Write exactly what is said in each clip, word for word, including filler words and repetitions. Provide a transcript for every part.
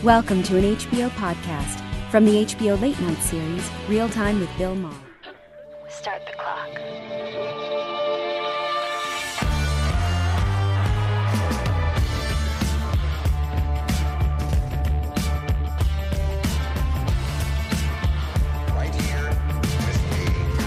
Welcome to an H B O podcast from the H B O Late Night series, Real Time with Bill Maher. Start the clock. Right here with me.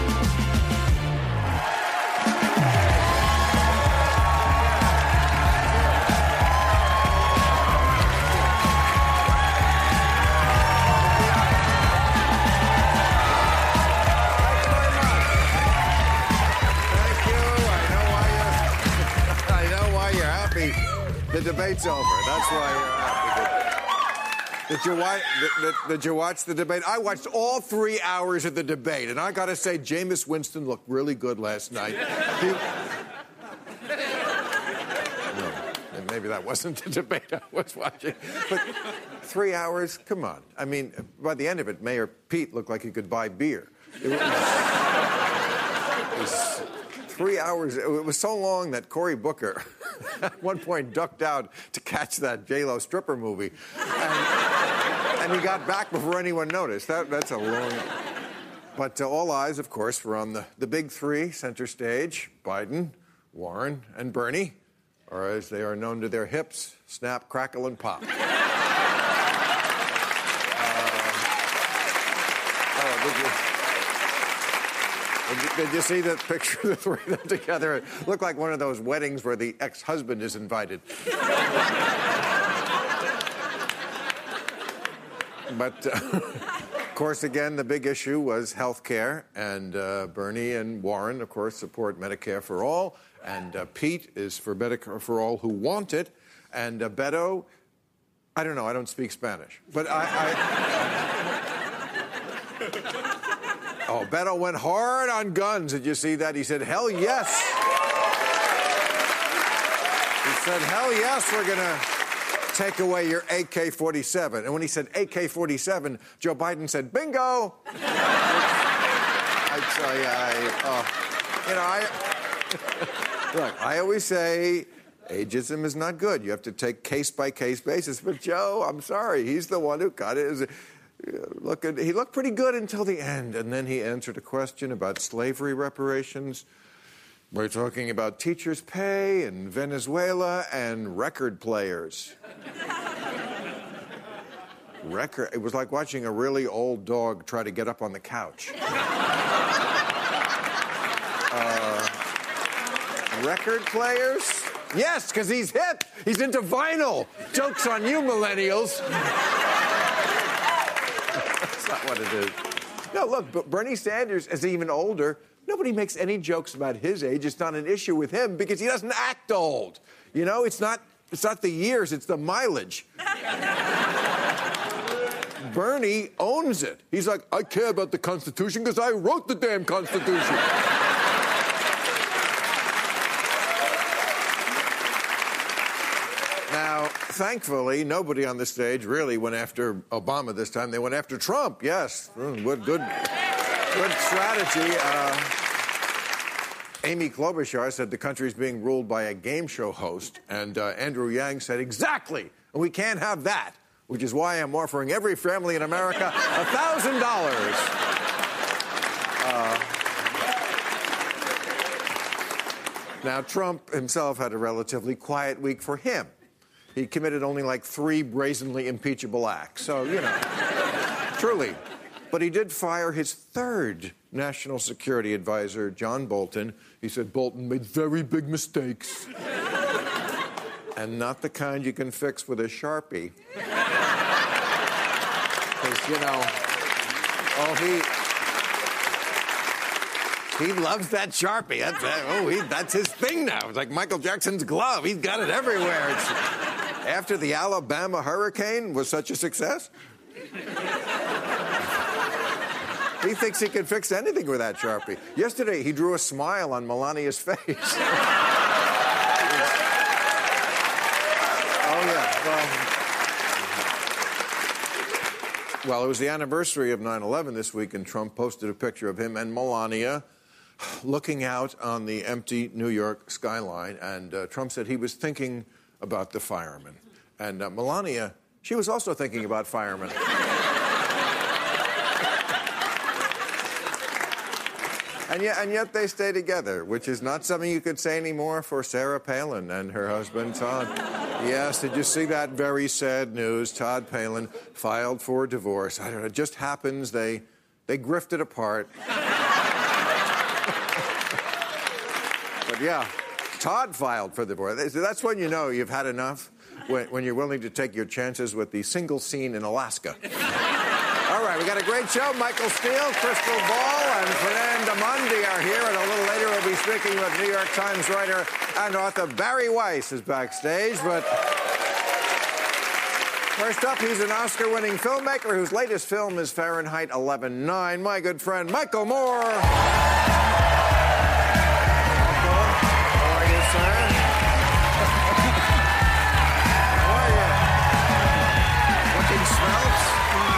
The debate's over. That's why you're happy. Did you, watch, did, did you watch the debate? I watched all three hours of the debate, and I got to say, Jameis Winston looked really good last night. He... No, maybe that wasn't the debate I was watching. But three hours? Come on. I mean, by the end of it, Mayor Pete looked like he could buy beer. It was... It was Three hours. It was so long that Cory Booker at one point ducked out to catch that J-Lo stripper movie. And, and he got back before anyone noticed. That, that's a long... But uh, all eyes, of course, were on the, the big three, center stage, Biden, Warren, and Bernie, or as they are known to their hips, snap, crackle, and pop. uh, oh, did you... Did you, did you see the picture of the three of them together? It looked like one of those weddings where the ex-husband is invited. But, uh, of course, again, the big issue was health care. And uh, Bernie and Warren, of course, support Medicare for all. And uh, Pete is for Medicare for all who want it. And uh, Beto, I don't know, I don't speak Spanish. But I... I Oh, Beto went hard on guns. Did you see that? He said, hell yes. He said, hell yes, we're going to take away your A K forty-seven. And when he said A K forty-seven, Joe Biden said, bingo. I tell you, I, uh, you know, I, look, I always say ageism is not good. You have to take case-by-case basis. But Joe, I'm sorry, he's the one who got it. Look, he looked pretty good until the end, and then he answered a question about slavery reparations. We're talking about teachers' pay and Venezuela and record players. Record. It was like watching a really old dog try to get up on the couch. uh, record players? Yes, because he's hip. He's into vinyl. Joke's on you, millennials. That's not what it is. No, look, but Bernie Sanders is even older. Nobody makes any jokes about his age. It's not an issue with him because he doesn't act old. You know, it's not it's not the years, it's the mileage. Bernie owns it. He's like, I care about the Constitution because I wrote the damn Constitution. Now, thankfully, nobody on the stage really went after Obama this time. They went after Trump, yes. Good, good, good strategy. Uh, Amy Klobuchar said the country is being ruled by a game show host, and uh, Andrew Yang said, exactly, and we can't have that, which is why I'm offering every family in America one thousand dollars. Uh, now, Trump himself had a relatively quiet week for him. He committed only like three brazenly impeachable acts. So, you know, truly. But he did fire his third national security advisor, John Bolton. He said Bolton made very big mistakes. And not the kind you can fix with a Sharpie. Because, you know, oh, he... He loves that Sharpie. That's, oh, he, that's his thing now. It's like Michael Jackson's glove. He's got it everywhere. It's, after the Alabama hurricane was such a success, he thinks he can fix anything with that Sharpie. Yesterday, he drew a smile on Melania's face. Oh, yeah. Well, well, it was the anniversary of nine eleven this week, and Trump posted a picture of him and Melania looking out on the empty New York skyline, and uh, Trump said he was thinking about the firemen. And uh, Melania, She was also thinking about firemen. And yet, and yet they stay together, which is not something you could say anymore for Sarah Palin and her husband, Todd. Yes, did you see that very sad news? Todd Palin filed for divorce. I don't know, it just happens they, they grifted apart. But yeah, Todd filed for divorce. That's when you know you've had enough, when, when you're willing to take your chances with the single scene in Alaska. All right, we got a great show. Michael Steele, Crystal Ball, and Fernand Amundi are here. And a little later, we'll be speaking with New York Times writer and author Barry Weiss is backstage. But first up, he's an Oscar-winning filmmaker whose latest film is Fahrenheit eleven nine. My good friend, Michael Moore. Michael, how are you, sir? How are you? Looking svelte?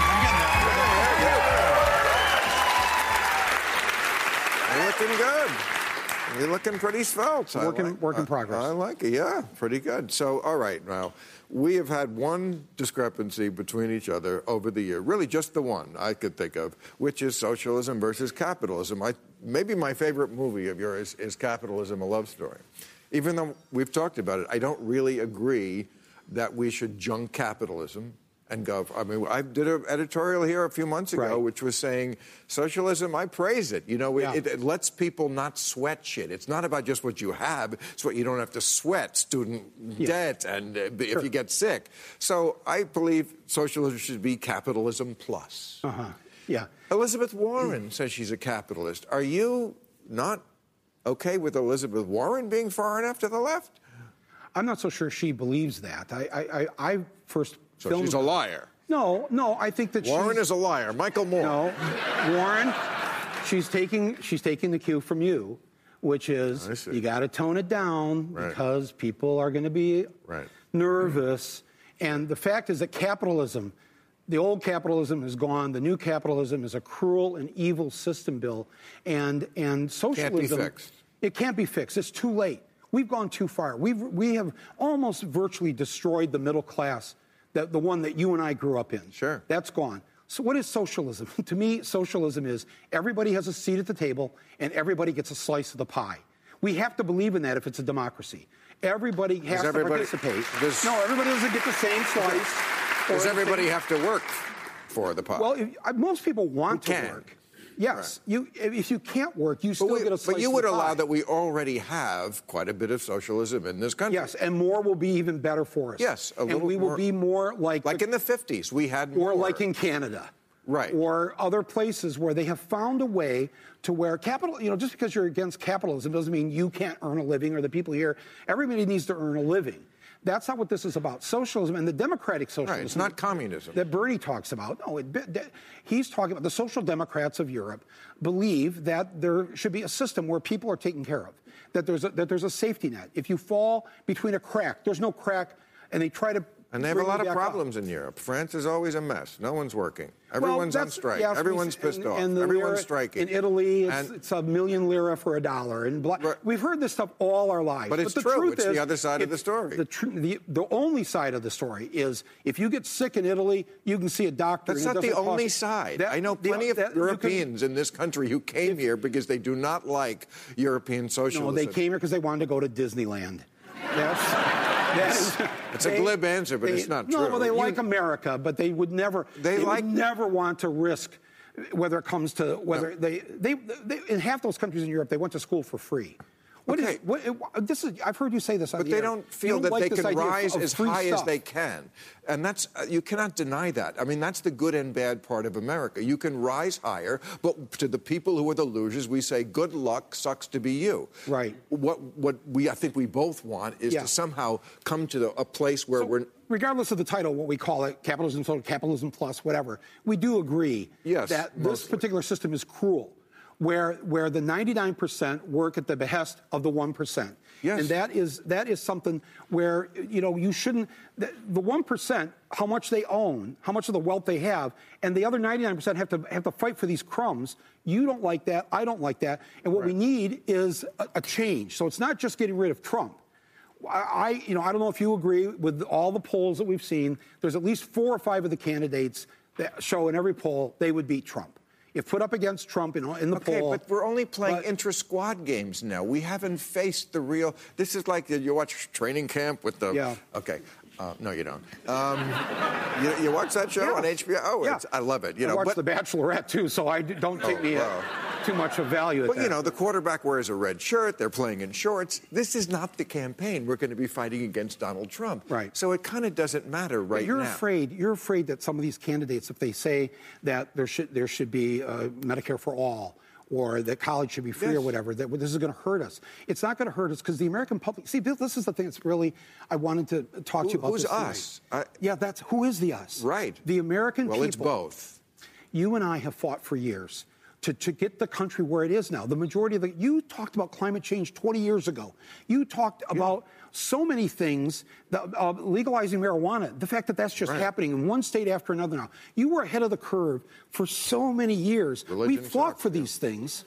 You're looking good. You're looking pretty svelte. Work in, like, work in I, progress. I like it, yeah. Pretty good. So, all right, now, we have had one discrepancy between each other over the year, really just the one I could think of, which is socialism versus capitalism. I, maybe my favorite movie of yours is Capitalism, A Love Story. Even though we've talked about it, I don't really agree that we should junk capitalism and go. I mean, I did an editorial here a few months ago, right, which was saying socialism, I praise it. You know, yeah. it, it lets people not sweat shit. It's not about just what you have. It's what you don't have to sweat, student yeah. debt, and uh, if sure. you get sick. So I believe socialism should be capitalism plus. Uh-huh. Yeah. Elizabeth Warren says she's a capitalist. Are you not okay with Elizabeth Warren being far enough to the left? I'm not so sure she believes that. I, I, I, I first So filmed... she's a liar. No, no, I think that Warren she's... is a liar. Michael Moore. No, Warren, she's taking, she's taking the cue from you, which is you got to tone it down right. because people are going to be right. nervous. And the fact is that capitalism, the old capitalism is gone. The new capitalism is a cruel and evil system, Bill. And, and socialism... Can't be fixed. It can't be fixed. It's too late. We've gone too far. We've, we have almost virtually destroyed the middle class, the, the one that you and I grew up in. Sure. That's gone. So what is socialism? To me, socialism is everybody has a seat at the table and everybody gets a slice of the pie. We have to believe in that if it's a democracy. Everybody has everybody, to participate. Does, no, everybody doesn't get the same slice. Does everybody have to work for the pie? Well, if, most people want Who to can. work. Yes, right. you. If you can't work, you still but we, get a slice But you of would the allow pie. that we already have quite a bit of socialism in this country. Yes, and more will be even better for us. Yes, a and little we will more, be more like like the, in the fifties, we had more. or like in Canada, right? Or other places where they have found a way to where capital. You know, just because you're against capitalism doesn't mean you can't earn a living, or the people here. Everybody needs to earn a living. That's not what this is about. Socialism and the democratic socialism. Right, it's not communism. That Bernie talks about. No, it, he's talking about the social democrats of Europe believe that there should be a system where people are taken care of, that there's a, that there's a safety net. If you fall between a crack, there's no crack, and they try to And they have a bring lot you of back problems up. in Europe. France is always a mess. No one's working. Everyone's well, on strike. Yes, Everyone's we, pissed and, off. And the Everyone's lira, striking. In Italy, it's, and, it's a million lira for a dollar. And blah, right. We've heard this stuff all our lives. But it's the true. Truth It's is, the other side of the story. The, tr- the, the only side of the story is if you get sick in Italy, you can see a doctor. That's and not it the doesn't only cost- side. That, I know the, plenty of that, Europeans can, in this country who came if, here because they do not like European socialism. No, they came here because they wanted to go to Disneyland. That's, that's, it's they, a glib answer, but they, it's not no, true. No, well, they you, like America, but they would never. They, they like, would never want to risk, whether it comes to whether no. they, they they in half those countries in Europe they went to school for free. What okay. is, what, it, this is, I've heard you say this on But the they air. don't feel don't that like they this can idea of- rise of as free high as stuff. they can. And that's, uh, you cannot deny that. I mean, that's the good and bad part of America. You can rise higher, but to the people who are the losers, we say, good luck, sucks to be you. Right. What, what we, I think we both want is Yeah. to somehow come to the, a place where So, we're... regardless of the title, what we call it, capitalism, social capitalism plus, whatever, we do agree Yes, that this mostly. particular system is cruel, where where the ninety-nine percent work at the behest of the one percent. Yes. And that is that is something where, you know, you shouldn't, the, the one percent, how much they own, how much of the wealth they have, and the other ninety-nine percent have to have to fight for these crumbs. You don't like that, I don't like that. And what Right. we need is a, a change. So it's not just getting rid of Trump. I, you know, I don't know if you agree with all the polls that we've seen. There's at least four or five of the candidates that show in every poll they would beat Trump. If put up against Trump in, in the okay, poll. Okay, but we're only playing but, intra-squad games now. We haven't faced the real. This is like you watch Training Camp with the. Yeah. Okay. Uh, no, you don't. Um, you, you watch that show yeah. on H B O? Oh, yeah. it's, I love it. You I know, watch but, The Bachelorette too, so I don't take oh, me wow. uh, too much of value. At But that. you know, the quarterback wears a red shirt. They're playing in shorts. This is not the campaign. We're going to be fighting against Donald Trump. Right. So it kind of doesn't matter right but you're now. afraid. You're afraid that some of these candidates, if they say that there should there should be uh, Medicare for all, or that college should be free, yes. or whatever, that this is going to hurt us. It's not going to hurt us because the American public. See, this is the thing that's really I wanted to talk Who, to you about. Who's this us? I, yeah, that's who is the us? Right. The American well, people. Well, it's both. You and I have fought for years to, to get the country where it is now. The majority of the you talked about climate change twenty years ago. You talked yeah. about so many things, the, uh, legalizing marijuana, the fact that that's just right. happening in one state after another now. You were ahead of the curve for so many years. Religion we fought sucks, for yeah. these things.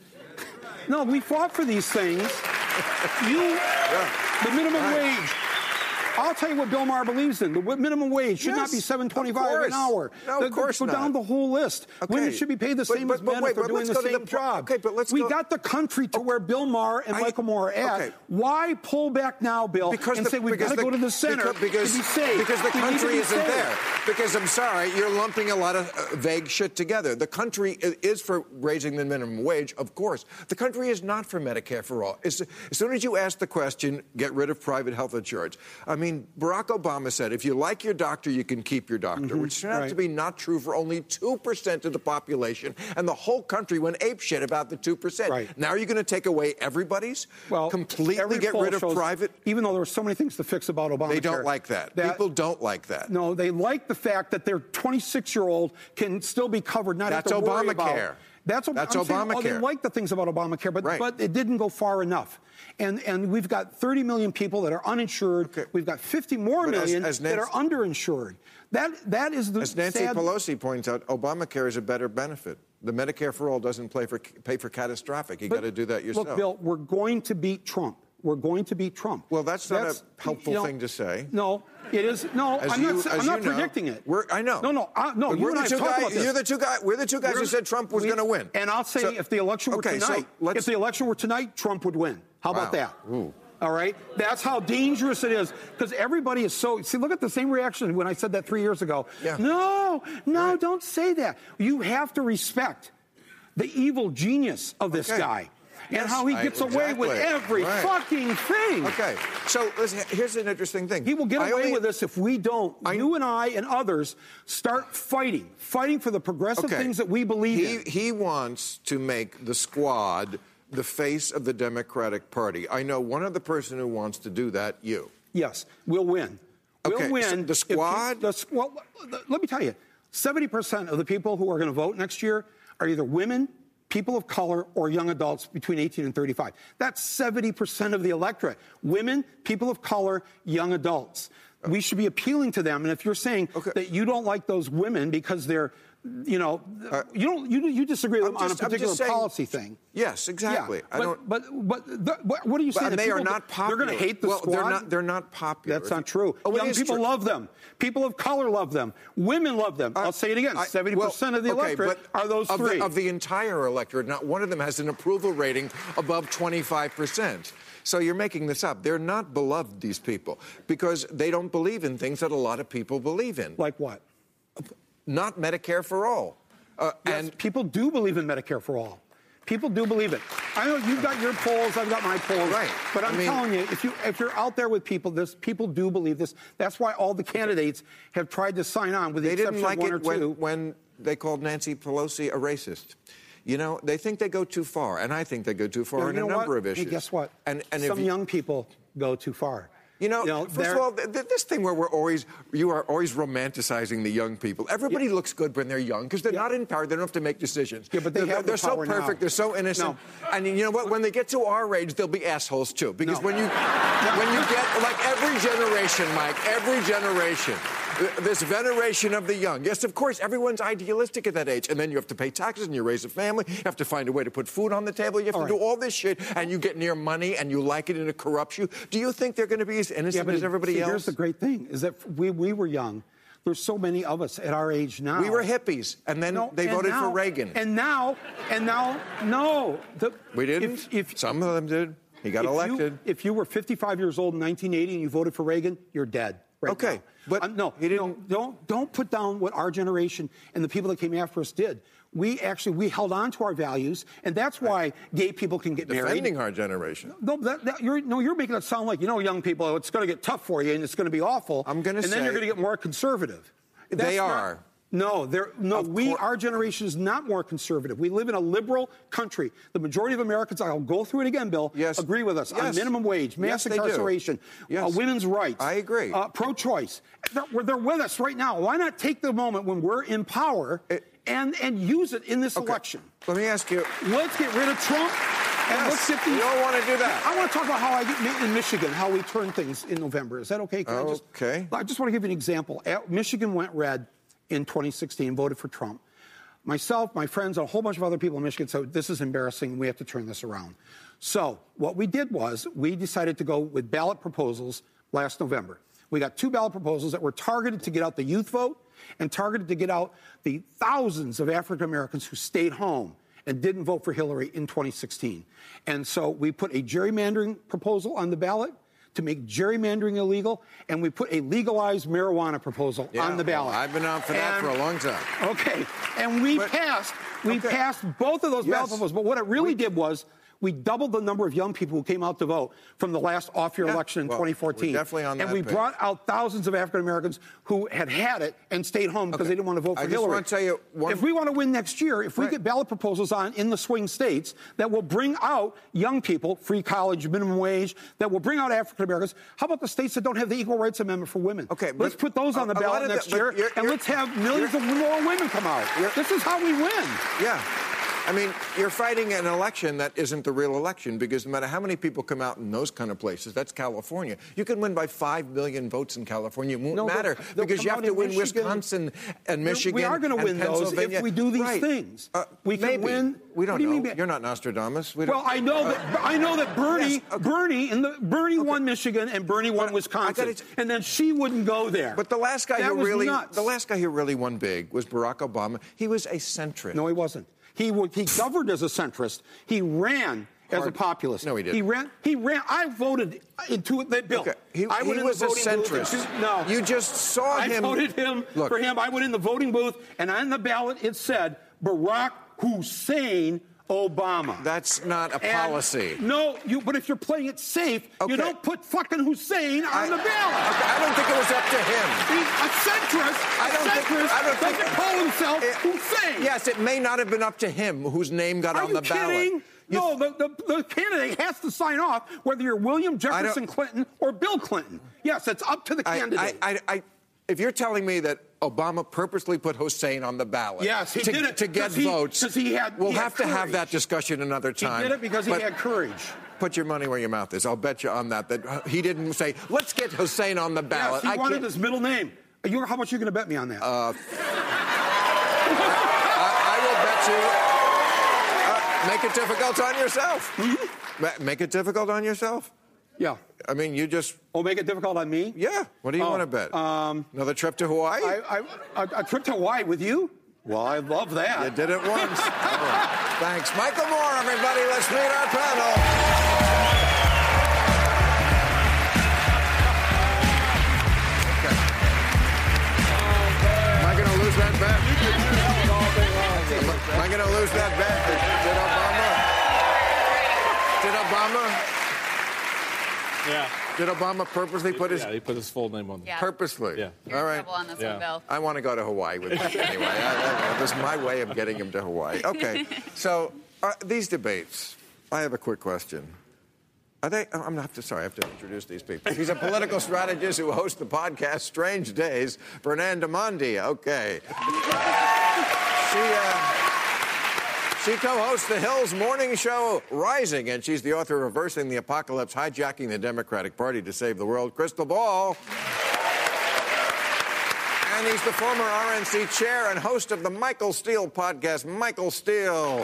No, we fought for these things. You, yeah. the minimum right. wage. I'll tell you what Bill Maher believes in. The minimum wage should yes, not be seven twenty-five an hour. No, the, of course go not. down the whole list. Okay. Women should be paid the but, same but, as but men wait, if they're doing the the same the, job. Okay, but let's we go. got the country to okay. where Bill Maher and I, Michael Moore are at. Okay. Why pull back now, Bill, because and the, say we've got to the, go to the center because, because, to be safe? Because the we country isn't safe. there. Because I'm sorry, you're lumping a lot of uh, vague shit together. The country is for raising the minimum wage, of course. The country is not for Medicare for all. As, as soon as you ask the question, get rid of private health insurance. I mean, Barack Obama said, if you like your doctor, you can keep your doctor, mm-hmm. which turned out right. to be not true for only two percent of the population, and the whole country went apeshit about the two percent. Right. Now you're going to take away everybody's? Well, completely get rid of shows, private? Even though there were so many things to fix about Obamacare. They don't like that. that. People don't like that. No, they like the fact that their twenty-six-year-old can still be covered, not That's have to worry Obamacare. about. That's, That's I'm saying, Obamacare. oh, they like the things about Obamacare, but, right. but it didn't go far enough. And and we've got thirty million people that are uninsured. Okay. We've got fifty more but million as, as that Nancy, are underinsured. That that is the as Nancy sad... Pelosi points out, Obamacare is a better benefit. The Medicare for all doesn't play for, pay for catastrophic. You got to do that yourself. Look, Bill, we're going to beat Trump. We're going to beat Trump. Well, that's not that's, a helpful you know, thing to say. No, it is. No, as I'm you, not, I'm not you know, predicting it. We're, I know. No, no, I, no. But You we're and the I two talked guys, about this. You're the two guys. We're the two guys we're, who said Trump was going to win. And I'll say, so, if the election were okay, tonight, so if the election were tonight, Trump would win. How wow. about that? Ooh. All right? That's how dangerous it is. Because everybody is so... See, look at the same reaction when I said that three years ago. Yeah. No, no, right. don't say that. You have to respect the evil genius of this okay. guy. Yes, and how he gets I, away exactly. with every right. fucking thing. Okay, so listen, here's an interesting thing. He will get I away only, with this if we don't, I, you and I and others, start fighting, fighting for the progressive okay. things that we believe he, in. He wants to make the squad the face of the Democratic Party. I know one other person who wants to do that, you. Yes, we'll win. We'll okay, win. so the squad? He, the, well, let me tell you, seventy percent of the people who are going to vote next year are either women, people of color, or young adults between eighteen and thirty-five. That's seventy percent of the electorate. Women, people of color, young adults. We should be appealing to them. And if you're saying okay. that you don't like those women because they're, you know, uh, you don't, you, you disagree with them just, on a particular saying, policy thing. Yes, exactly. Yeah, I but, don't. But but the, what, what are you saying? And they are not popular. They're going to hate the well, squad. They're not. They're not popular. That's not true. Oh, Young people true. love them. People of color love them. Women love them. Uh, I'll say it again. Seventy well, percent of the okay, electorate are those of three. The, of the entire electorate, not one of them has an approval rating above twenty-five percent. So you're making this up. They're not beloved, these people, because they don't believe in things that a lot of people believe in. Like what? Not Medicare for all. Uh, yes, and people do believe in Medicare for all. People do believe it. I know you've got your polls, I've got my polls. Right. But I'm I mean, telling you, if you if you're out there with people, this people do believe this. That's why all the candidates have tried to sign on, with the they exception didn't like of one it or two. when, when they called Nancy Pelosi a racist. You know, they think they go too far, and I think they go too far you in know a number what? of issues. Hey, guess what? And, and some if you, young people go too far. You know, you know first of all, th- th- this thing where we're always, you are always romanticizing the young people. Everybody yeah. looks good when they're young because they're yeah. not in power. They don't have to make decisions. Yeah, but they they're have they're the power so perfect. now. They're so innocent. No. And you know what? When they get to our age, they'll be assholes too. Because no. when you when you get like every generation, Mike, every generation. This veneration of the young. Yes, of course, everyone's idealistic at that age. And then you have to pay taxes and you raise a family. You have to find a way to put food on the table. You have all to right. do all this shit. And you get near money and you like it and it corrupts you. Do you think they're going to be as innocent yeah, as everybody see, else? Here's the great thing, is that we, we were young. There's so many of us at our age now. We were hippies, and then No, they and voted now- for Reagan. And now, and now, no. The, we didn't? If, if, Some of them did. He got if elected. You, if you were fifty-five years old in nineteen eighty and you voted for Reagan, you're dead. Right Okay, now. but um, no, he didn't- no, don't don't put down what our generation and the people that came after us did. We actually we held on to our values, and that's why gay people can get Defending married. our generation. No, that, that, you're, no, you're making it sound like, you know, young people, it's going to get tough for you and it's going to be awful. I'm gonna and say- then you're going to get more conservative. They That's not- are. No, they're, no. Of We, cour- our generation is not more conservative. We live in a liberal country. The majority of Americans, I'll go through it again, Bill, Yes. agree with us on Yes. minimum wage, mass Yes, they do. incarceration, Yes. uh, women's rights. I agree. Uh, pro-choice. They're, they're with us right now. Why not take the moment when we're in power It- and, and use it in this Okay. election? Let me ask you. Let's get rid of Trump. And Yes, let's get these. we all want to do that. I want to talk about how I get in Michigan, how we turn things in November. Is that okay? Can I just, Okay. I just want to give you an example. At- Michigan went red in twenty sixteen, voted for Trump. Myself, my friends, and a whole bunch of other people in Michigan said, this is embarrassing. We have to turn this around. So what we did was we decided to go with ballot proposals last November. We got two ballot proposals that were targeted to get out the youth vote and targeted to get out the thousands of African Americans who stayed home and didn't vote for Hillary in twenty sixteen. And so we put a gerrymandering proposal on the ballot to make gerrymandering illegal, and we put a legalized marijuana proposal Yeah, on the ballot. well, I've been on for that And- for a long time. Okay, and we But- passed, we okay. passed both of those Yes. ballot proposals. But what it really did was we doubled the number of young people who came out to vote from the last off-year Yeah, election in well, twenty fourteen. we're definitely on and that we page. brought out thousands of African Americans who had had it and stayed home because Okay. they didn't want to vote for I just Hillary. want to tell you one- If we want to win next year, if we Right. get ballot proposals on in the swing states that will bring out young people, free college, minimum wage, that will bring out African Americans, how about the states that don't have the Equal Rights Amendment for women? Okay, let's but put those on the a- a lot ballot of the- next but year, you're- and you're- let's have millions of more women come out. You're- This is how we win. Yeah. I mean, you're fighting an election that isn't the real election because no matter how many people come out in those kind of places, that's California. You can win by five million votes in California. It won't No, they'll- matter they'll because come you have out to in win Michigan. Wisconsin and Michigan. We are going to and win those Pennsylvania. if we do these Right. things. Uh, we can maybe. win. We don't What do you know. mean by- You're not Nostradamus. We don't, Well, I know that I know that Bernie, Yes, okay. Bernie, and the Bernie won Michigan and Bernie won But I Wisconsin, gotta t- and then she wouldn't go there. But the last guy that who was really, nuts. the last guy who really won big was Barack Obama. He was a centrist. No, he wasn't. He would, he governed as a centrist. He ran as a Hard- populist. No, he didn't. He ran. He ran. I voted into that bill. Okay. He, I he went in was the a voting booth and centrist. choo- No, You just saw I him. voted him Look, for him. I went in the voting booth, and on the ballot it said Barack Hussein Obama. That's not a And- policy. No, you. But if you're playing it safe, Okay. you don't put fucking Hussein on I- the ballot. Okay, I don't think it was up to him. He's a centrist. I don't a think- centrist I don't think- doesn't call himself It- Hussein. Yes, it may not have been up to him whose name got Are on you the kidding? ballot. You No, the, the, the candidate has to sign off whether you're William Jefferson don't- Clinton or Bill Clinton. Yes, it's up to the I, candidate. I, I, I, if you're telling me that Obama purposely put Hussein on the ballot Yes, he to, did it to get 'cause he- votes, 'cause he had- we'll he had have to have courage. that discussion another he time. did it because he But had courage. Put your money where your mouth is. I'll bet you on that. That he didn't say, let's get Hussein on the Yes, ballot. he I wanted can't- his middle name. You, how much are you going to bet me on that? Uh, I, I will bet you. Uh, make it difficult on yourself. Mm-hmm. Ma- Make it difficult on yourself. yeah. I mean, you just. Oh, make it difficult on me? Yeah. What do you Oh, want to bet? um, Another trip to Hawaii? I, I, a, a trip to Hawaii with you? Well, I love that. You did it once. All right. Thanks. Michael Moore, everybody. Let's meet our panel. Okay. Am I going to lose that bet? Am I going to lose that bet? Did Obama? Did Obama? Yeah. Did Obama purposely put his... Yeah, he put his full name on there. Yeah. Purposely? Yeah. You're All in right. trouble on this Yeah. one, Bill. I want to go to Hawaii with him anyway. I, I, this is my way of getting him to Hawaii. Okay, so uh, these debates, I have a quick question. Are they, I'm going to have to, sorry, I have to introduce these people. He's a political strategist who hosts the podcast Strange Days, Fernanda Mondi. Okay. She, uh, she co-hosts the Hill's morning show, Rising, and she's the author of Reversing the Apocalypse, Hijacking the Democratic Party to Save the World. Crystal Ball. And he's the former R N C chair and host of the Michael Steele podcast. Michael Steele.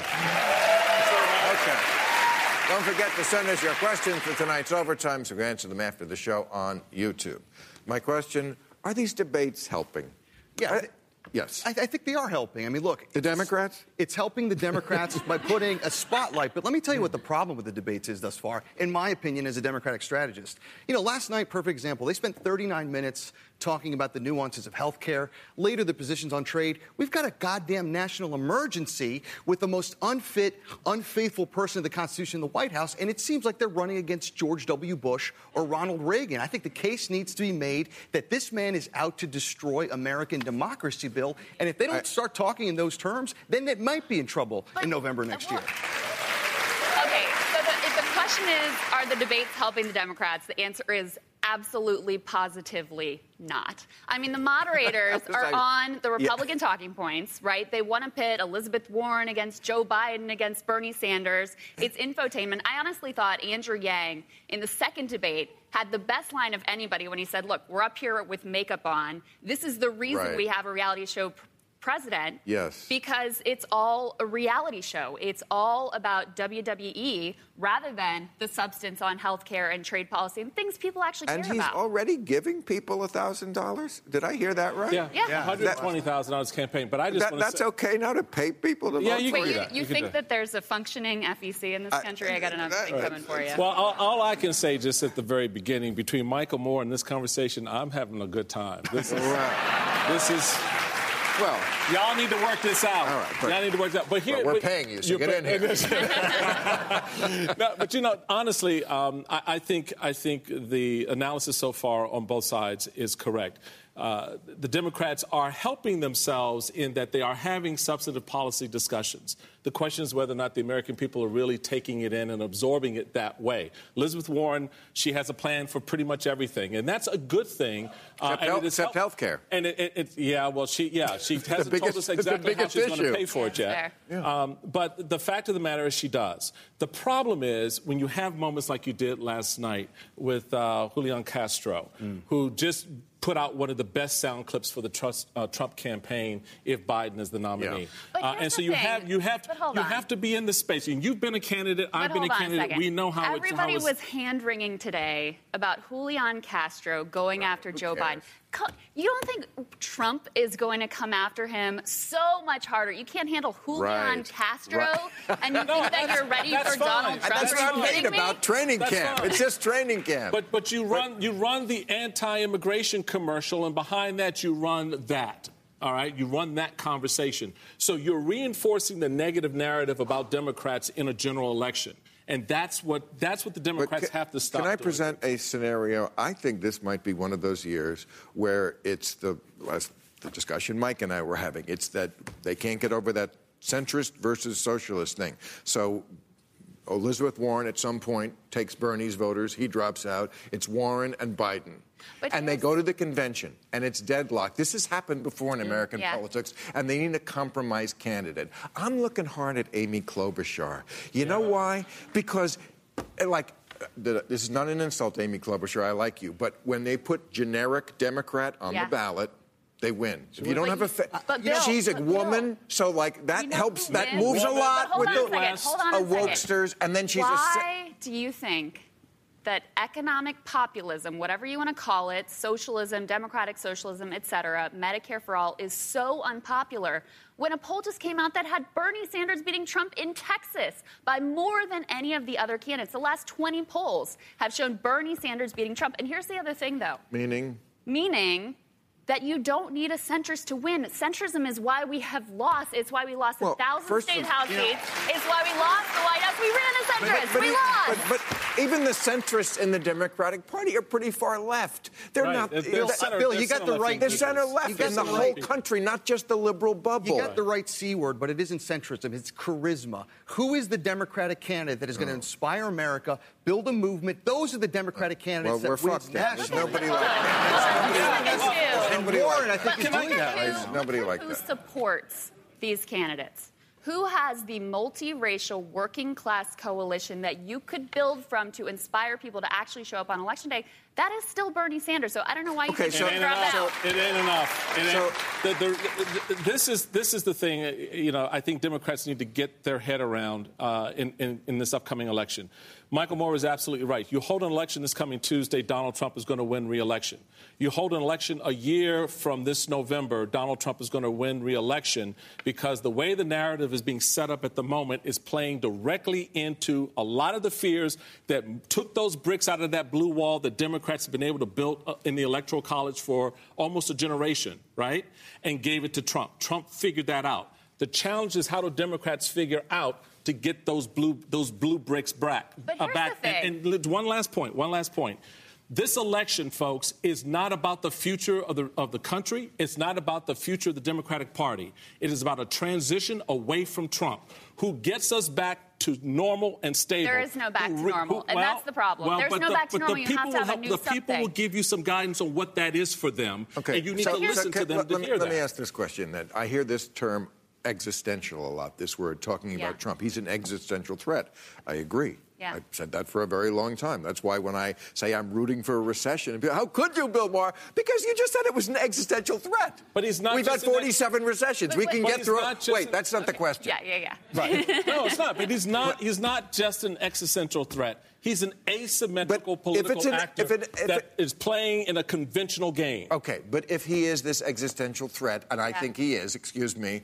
Okay. Don't forget to send us your questions for tonight's overtime, so we can answer them after the show on YouTube. My question, are these debates helping? Yeah. I, yes. I, I think they are helping. I mean, look. The Democrats? It's helping the Democrats by putting a spotlight. But let me tell you what the problem with the debates is thus far, in my opinion, as a Democratic strategist. You know, last night, perfect example, they spent thirty-nine minutes talking about the nuances of health care, later the positions on trade. We've got a goddamn national emergency with the most unfit, unfaithful person of the Constitution in the White House, and it seems like they're running against George W. Bush or Ronald Reagan. I think the case needs to be made that this man is out to destroy American democracy, Bill, and if they don't I, start talking in those terms, then it might be in trouble but, in November next year. Okay, so the, if the question is, are the debates helping the Democrats, the answer is absolutely, positively not. I mean, the moderators are on the Republican yeah. talking points, right? They want to pit Elizabeth Warren against Joe Biden, against Bernie Sanders. It's infotainment. I honestly thought Andrew Yang, in the second debate, had the best line of anybody when he said, look, we're up here with makeup on. This is the reason right. we have a reality show pr- president. Yes. Because it's all a reality show. It's all about W W E rather than the substance on health care and trade policy and things people actually and care about. And he's already giving people one thousand dollars? Did I hear that right? Yeah, yeah. yeah. one hundred twenty thousand dollars campaign. But I just that, want to That's say, okay now to pay people to yeah, vote you for can you, do that. you, you think that. that there's a functioning F E C in this country? I, I got enough that, thing coming for you. Well, all, all I can say just at the very beginning, between Michael Moore and this conversation, I'm having a good time. This is... this is Well, y'all need to work this out. All right, but, y'all need to work this out. But here, well, we're but, paying you, so get in here. no, but you know, honestly, um, I, I think I think the analysis so far on both sides is correct. Uh, the Democrats are helping themselves in that they are having substantive policy discussions. The question is whether or not the American people are really taking it in and absorbing it that way. Elizabeth Warren, she has a plan for pretty much everything, and that's a good thing. Uh, except health, except health care. And it, it, it, yeah, well, she yeah she hasn't biggest, told us exactly how she's going to pay for yeah, it yet. Yeah. Um, but the fact of the matter is she does. The problem is when you have moments like you did last night with uh, Julian Castro, mm. who just put out one of the best sound clips for the trust, uh, Trump campaign if Biden is the nominee. Yeah. But uh, and so you thing. have you have you on. have to be in the space. And you've been a candidate. But I've been a candidate. A we know how everybody it, how was hand wringing today about Julian Castro going right. after Who Joe cares? Biden. You don't think Trump is going to come after him so much harder? You can't handle Julian right. Castro, right. and you no, think that you're ready that's for fine. Donald Trump? That's what I'm made about training That's camp. fine. It's just training camp. But but you run you run the anti-immigration commercial, and behind that you run that. All right, you run that conversation. So you're reinforcing the negative narrative about Democrats in a general election. And that's what that's what the Democrats can, have to stop Can I doing. present a scenario? I think this might be one of those years where it's the, last, the discussion Mike and I were having. It's that they can't get over that centrist versus socialist thing. So Elizabeth Warren at some point takes Bernie's voters. He drops out. It's Warren and Biden. But and they go to the convention, and it's deadlocked. This has happened before in American yeah. politics, and they need a compromise candidate. I'm looking hard at Amy Klobuchar. You yeah. know why? Because, like, this is not an insult to Amy Klobuchar. I like you. But when they put generic Democrat on yeah. the ballot, they win. If you don't but have you, a... Fa- but Bill, she's a but woman, Bill, so, like, that you know helps. That wins? moves a lot with the uh, wokesters, and then she's Why a... do you think that economic populism, whatever you want to call it, socialism, democratic socialism, et cetera, Medicare for all, is so unpopular when a poll just came out that had Bernie Sanders beating Trump in Texas by more than any of the other candidates? The last twenty polls have shown Bernie Sanders beating Trump. And here's the other thing, though. Meaning? Meaning that you don't need a centrist to win. Centrism is why we have lost. It's why we lost well, a thousand state of, house you know, seats. It's why we lost the White House. We ran a centrist. But, but, we but, lost. But, but even the centrists in the Democratic Party are pretty far left. They're right. not. They're Bill, center, Bill they're you got the right. They're center left in the, the whole right. country, not just the liberal bubble. You got the right C word, but it isn't centrism. It's charisma. Who is the Democratic candidate that is going to inspire America, build a movement? Those are the Democratic candidates well, that we're wins fucked. There's nobody like that. And Warren, I think, is doing that. There's nobody like Who that. supports these candidates? Who has the multiracial working class coalition that you could build from to inspire people to actually show up on Election Day? That is still Bernie Sanders. So I don't know why you Okay, think so- you It ain't grab enough. out. It ain't enough. It ain't, So- the, the, the, this is this is the thing. uh, You know, I think Democrats need to get their head around uh, in, in in this upcoming election. Michael Moore is absolutely right. You hold an election this coming Tuesday, Donald Trump is going to win re-election. You hold an election a year from this November, Donald Trump is going to win re-election because the way the narrative is being set up at the moment is playing directly into a lot of the fears that took those bricks out of that blue wall that Democrats have been able to build uh, in the Electoral College for almost a generation, right? And gave it to Trump. Trump figured that out. The challenge is how do Democrats figure out to get those blue those blue bricks back. But here's uh, back. the thing. And, and one last point. One last point. This election, folks, is not about the future of the of the country. It's not about the future of the Democratic Party. It is about a transition away from Trump, who gets us back to normal and stable. There is no back to Who re- normal, who- and that's the problem. Well, There's but no the, back to but normal. the You people have to have will a new The people will something. give you some guidance on what that is for them, Okay, and you need so- to listen so to can- them let, to let me- hear let that. me ask this question then. I hear this term existential a lot, this word, talking Yeah. about Trump. He's an existential threat. I agree. Yeah. I've said that for a very long time. That's why when I say I'm rooting for a recession, and people, how could you, Bill Maher? Because you just said it was an existential threat. But he's not We've just had an ex- forty-seven recessions. But- we but- can But get he's through not it. just Wait, an- that's not the question. Yeah, yeah, yeah. Right. No, it's not. But he's not. He's not just an existential threat. He's an asymmetrical But if political it's an- actor if it- if that it- is playing in a conventional game. Okay, but if he is this existential threat, and I Yeah. think he is, excuse me,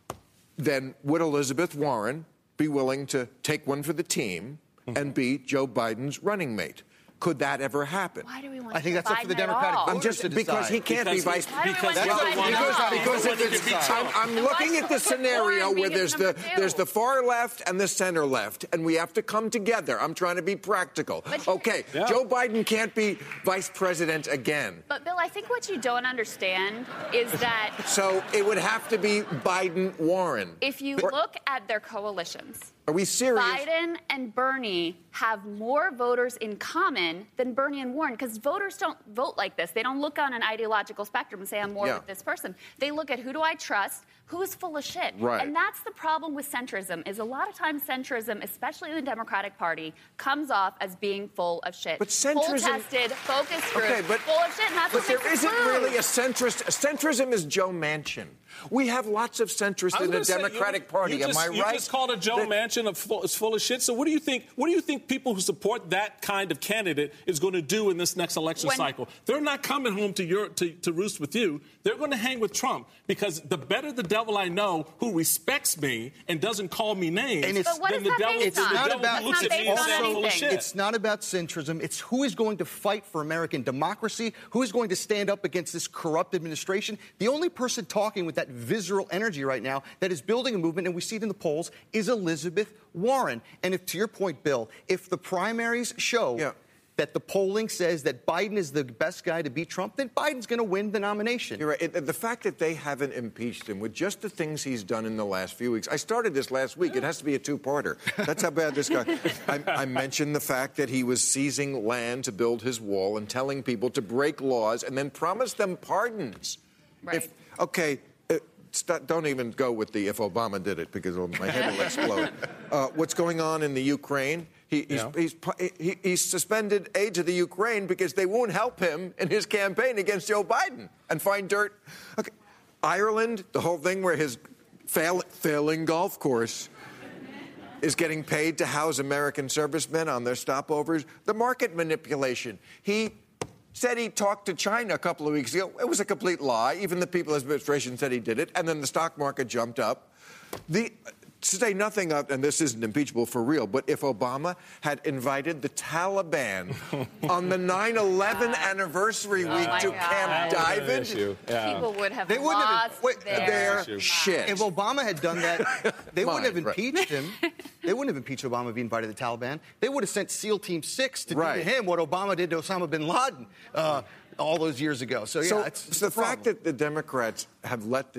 then would Elizabeth Warren be willing to take one for the team and be Joe Biden's running mate? Could that ever happen? Why do we want I think Joe that's up for the Biden at Democratic all? voters I'm just to because he decide. can't Because be he- vice. Why do we because want that's Joe the Biden one- at because all? because if He it's, could be I'm, Trump. I'm Then looking why at the is Elizabeth scenario Warren where being there's number the two? there's the far left and the center left, and we have to come together. I'm trying to be practical. But- Okay, Yeah. Joe Biden can't be vice president again. But, Bill, I think what you don't understand is that So it would have to be Biden Warren. if you Or- look at their coalitions, Are we serious? Biden and Bernie have more voters in common than Bernie and Warren, because voters don't vote like this. They don't look on an ideological spectrum and say, I'm more Yeah. with this person. They look at who do I trust, who is full of shit. Right. And that's the problem with centrism, is a lot of times centrism, especially in the Democratic Party, comes off as being full of shit. But centrism- Full-tested, focus group, Okay, but, full of shit, and that's but what there makes it isn't lose. really a centrist. Centrism is Joe Manchin. We have lots of centrists I was in the gonna say, Democratic you, Party. You Am just, I you right? just called a Joe That- Manchin of full, is full of shit. So what do you think? What do you think people who support that kind of candidate is going to do in this next election When- cycle? They're not coming home to your to, to roost with you. They're going to hang with Trump because the better the devil I know who respects me and doesn't call me names, And it's- But what then is the that devil, based then on? the not devil about- looks That's at me not and based says on I'm full of anything. shit. It's not about centrism. It's who is going to fight for American democracy, who is going to stand up against this corrupt administration. The only person talking with that visceral energy right now that is building a movement, and we see it in the polls, is Elizabeth Warren. And if, to your point, Bill, if the primaries show Yeah. that the polling says that Biden is the best guy to beat Trump, then Biden's going to win the nomination. You're right. It, the fact that they haven't impeached him with just the things he's done in the last few weeks. I started this last week. It has to be a two-parter. That's how bad this guy. I, I mentioned the fact that he was seizing land to build his wall and telling people to break laws and then promise them pardons. Right. If, okay. Uh, st- don't even go with the if Obama did it because my head will explode. Uh, what's going on in the Ukraine? He, he's, Yeah. he's, he, he's suspended aid to the Ukraine because they won't help him in his campaign against Joe Biden and find dirt. Okay. Ireland, the whole thing where his fail, failing golf course is getting paid to house American servicemen on their stopovers. The market manipulation. He said he talked to China a couple of weeks ago. It was a complete lie. Even the People's Administration said he did it. And then the stock market jumped up. The... To say nothing of, and this isn't impeachable for real, but if Obama had invited the Taliban on the nine eleven anniversary week my to God. Camp That would've been an Diamond, issue. Yeah. People would have They wouldn't have- lost wait, their they're mind. shit. If Obama had done that, they wouldn't have Mine, right. impeached him. They wouldn't have impeached Obama if he invited the Taliban. They would have sent SEAL Team six to Right. do to him what Obama did to Osama bin Laden uh, all those years ago. So, yeah, So, it's, it's so the the fact problem. that the Democrats have let this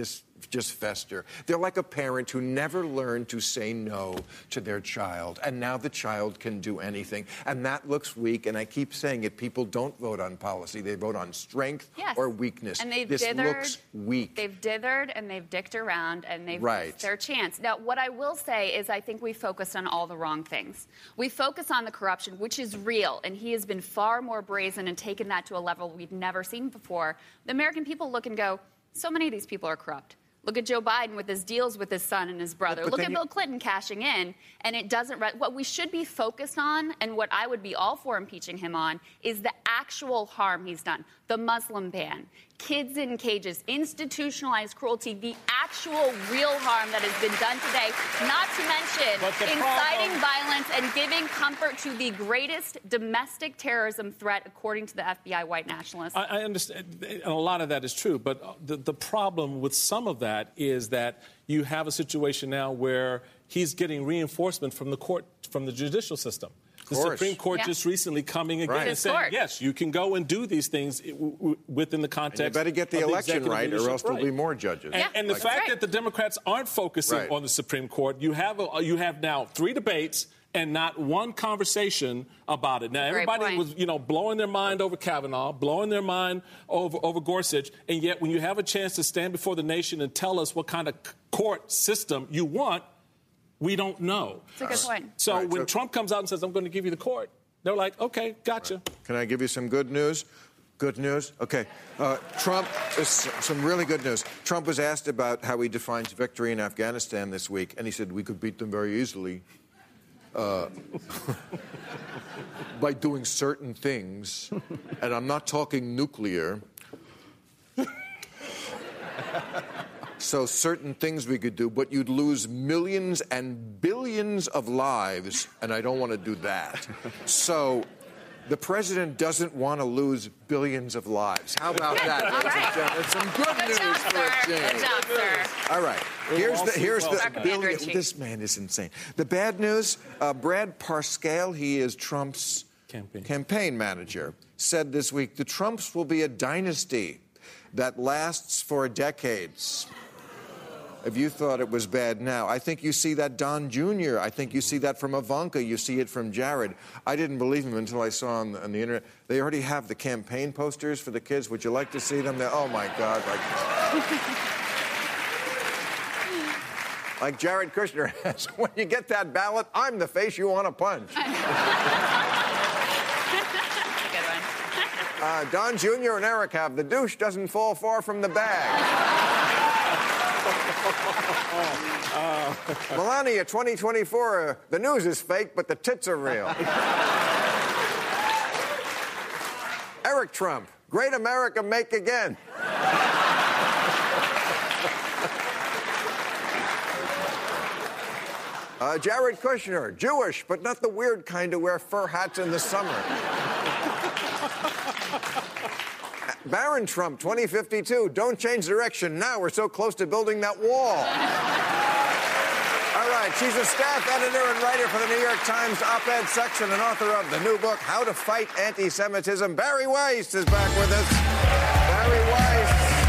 just fester. They're like a parent who never learned to say no to their child, and now the child can do anything. And that looks weak, and I keep saying it, people don't vote on policy. They vote on strength yes. or weakness. And they've this dithered, looks weak. They've dithered, and they've dicked around, and they've right. missed their chance. Now, what I will say is I think we focused on all the wrong things. We focus on the corruption, which is real, and he has been far more brazen and taken that to a level we've never seen before. The American people look and go, so many of these people are corrupt. Look at Joe Biden with his deals with his son and his brother. But Look at you... Bill Clinton cashing in, and it doesn't... Re- what we should be focused on, and what I would be all for impeaching him on, is the actual harm he's done. The Muslim ban, kids in cages, institutionalized cruelty, the actual real harm that has been done today, not to mention inciting problem... violence and giving comfort to the greatest domestic terrorism threat, according to the F B I white nationalists. I, I understand, and a lot of that is true, but the, the problem with some of that is that you have a situation now where he's getting reinforcement from the court, from the judicial system. The Supreme Court yeah. just recently coming again right. and saying, court. yes, you can go and do these things w- w- within the context. And you better get the of election the right, or else there'll right. be more judges. And, yeah, and the that's fact right. that the Democrats aren't focusing right. on the Supreme Court, you have a, you have now three debates and not one conversation about it. Now, everybody was, you know, blowing their mind over Kavanaugh, blowing their mind over, over Gorsuch, and yet when you have a chance to stand before the nation and tell us what kind of court system you want, we don't know. That's a good point. So right, when so- Trump comes out and says, I'm going to give you the court, they're like, okay, gotcha. Right. Can I give you some good news? Good news? Okay. Uh, Trump, is some really good news. Trump was asked about how he defines victory in Afghanistan this week, and he said, we could beat them very easily uh, by doing certain things. And I'm not talking nuclear. So certain things we could do, but you'd lose millions and billions of lives, and I don't want to do that. So the president doesn't want to lose billions of lives. How about that? All right. That's some good, Good news job, for sir. a change. Good job, sir. All right. Here's the here's the Commander billion. in Chief. This man is insane. The bad news: uh, Brad Parscale, he is Trump's Campaign. campaign manager, said this week the Trumps will be a dynasty that lasts for decades. If you thought it was bad now, I think you see that Don Junior I think you see that from Ivanka. You see it from Jared. I didn't believe him until I saw on the, on the internet. They already have the campaign posters for the kids. Would you like to see them? They're, oh, my God. Like, like Jared Kushner has. When you get that ballot, I'm the face you want to punch. uh, Don Junior and Eric have. The douche doesn't fall far from the bag. uh, Melania, twenty twenty-four, uh, the news is fake, but the tits are real. Eric Trump, great America make again. uh, Jared Kushner, Jewish, but not the weird kind who wear fur hats in the summer. Barron Trump, twenty fifty-two. Don't change direction now. We're so close to building that wall. All right. She's a staff editor and writer for the New York Times op-ed section and author of the new book, How to Fight Anti-Semitism. Bari Weiss is back with us. Bari Weiss.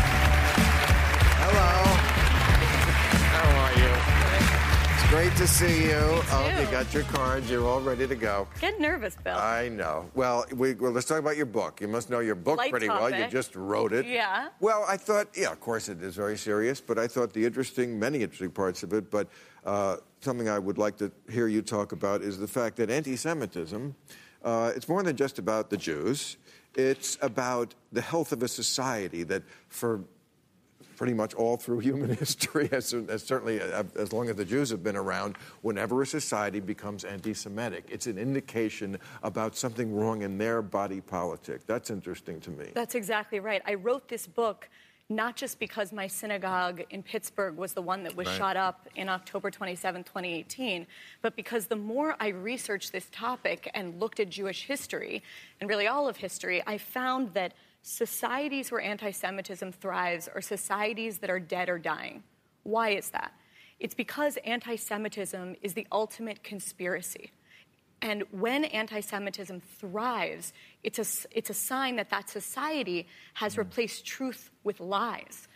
Hello. How are you? It's great to see you. Oh, you got your cards. You're all ready to go. Get nervous, Bill. I know. Well, we, well, let's talk about your book. You must know your book Light pretty topic. well. You just wrote it. Yeah. Well, I thought, yeah, of course it is very serious, but I thought the interesting, many interesting parts of it, but uh, something I would like to hear you talk about is the fact that anti-Semitism, uh, it's more than just about the Jews. It's about the health of a society that for pretty much all through human history, as, as certainly as long as the Jews have been around, whenever a society becomes anti-Semitic, it's an indication about something wrong in their body politic. That's interesting to me. That's exactly right. I wrote this book not just because my synagogue in Pittsburgh was the one that was Right. shot up in October twenty-seventh, twenty eighteen, but because the more I researched this topic and looked at Jewish history, and really all of history, I found that societies where anti-Semitism thrives are societies that are dead or dying. Why is that? It's because anti-Semitism is the ultimate conspiracy. And when anti-Semitism thrives, it's a, it's a sign that that society has replaced truth with lies.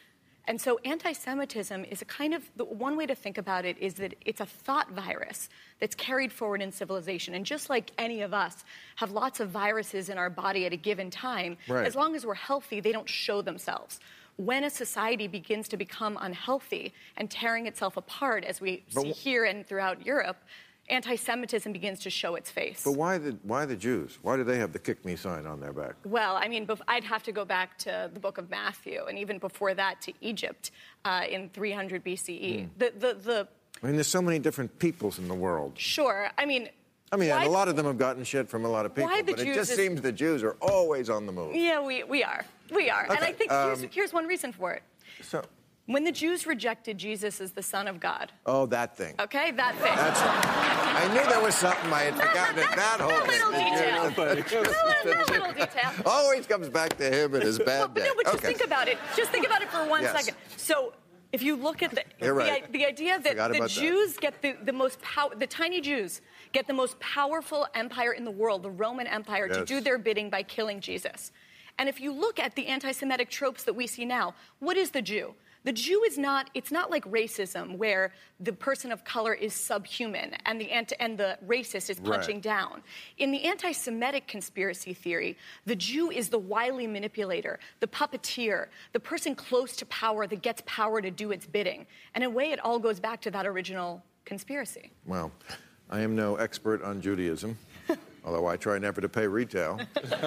And so anti-Semitism is a kind of, the one way to think about it is that it's a thought virus that's carried forward in civilization. And just like any of us have lots of viruses in our body at a given time, right. as long as we're healthy, they don't show themselves. When a society begins to become unhealthy and tearing itself apart, as we but see here and throughout Europe, anti-Semitism begins to show its face. But why the why the Jews? Why do they have the kick me sign on their back? Well, I mean, bef- I'd have to go back to the book of Matthew, and even before that to Egypt uh, in three hundred B C E. Mm. The, the, the, I mean, there's so many different peoples in the world. Sure. I mean... I mean, why, and a lot of them have gotten shit from a lot of people, but Jews it just is, seems the Jews are always on the move. Yeah, we, we are. We are. Okay, and I think um, here's, here's one reason for it. So... When the Jews rejected Jesus as the Son of God. Oh, that thing. Okay, that thing. That's right. I knew there was something I had forgotten. It. That whole little thing. detail. That little detail. Always comes back to him and his bad day. No, but just okay. think about it. Just think about it for one yes. second. So, if you look at the You're right. the, the idea that Forgot the Jews that. get the, the most power, the tiny Jews get the most powerful empire in the world, the Roman Empire, yes. to do their bidding by killing Jesus. And if you look at the anti-Semitic tropes that we see now, what is the Jew? The Jew is not, it's not like racism where the person of color is subhuman and the anti, and the racist is punching right. down. In the anti-Semitic conspiracy theory, the Jew is the wily manipulator, the puppeteer, the person close to power that gets power to do its bidding. And in a way, it all goes back to that original conspiracy. Well, I am no expert on Judaism, although I try never to pay retail. but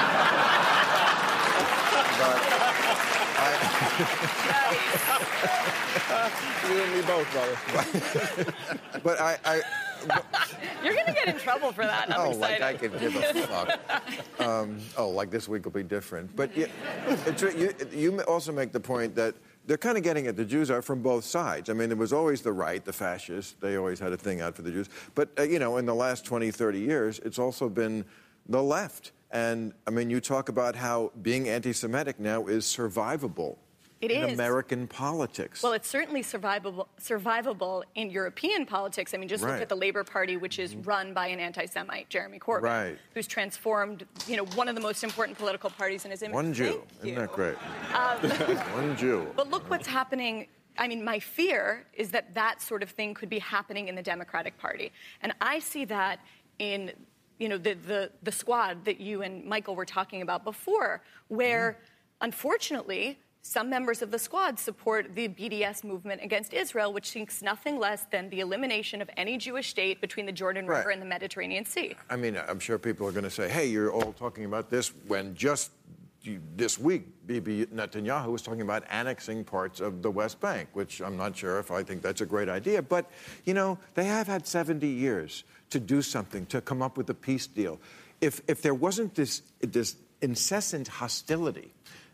you and me both, brother. but I, I but, you're gonna get in trouble for that. I'm oh, excited. like I could give a fuck. Um, oh, like this week will be different. But you, it's, you, you also make the point that they're kind of getting at the Jews are from both sides. I mean, it was always the right, the fascists. They always had a thing out for the Jews. But uh, you know, in the last twenty, thirty years, it's also been the left. And I mean, you talk about how being anti-Semitic now is survivable it in is. American politics. Well, it's certainly survivable, survivable in European politics. I mean, just right. look at the Labour Party, which is run by an anti-Semite, Jeremy Corbyn, right. who's transformed, you know, one of the most important political parties in his image. One Jew. Thank Isn't you. that great? Um, One Jew. But look what's happening. I mean, my fear is that that sort of thing could be happening in the Democratic Party. And I see that in, you know, the, the, the squad that you and Michael were talking about before, where, mm. unfortunately, some members of the squad support the B D S movement against Israel, which seeks nothing less than the elimination of any Jewish state between the Jordan River right. and the Mediterranean Sea. I mean, I'm sure people are going to say, hey, you're all talking about this when just this week, Bibi Netanyahu was talking about annexing parts of the West Bank, which I'm not sure if I think that's a great idea. But, you know, they have had seventy years to do something, to come up with a peace deal. If, if there wasn't this, this incessant hostility,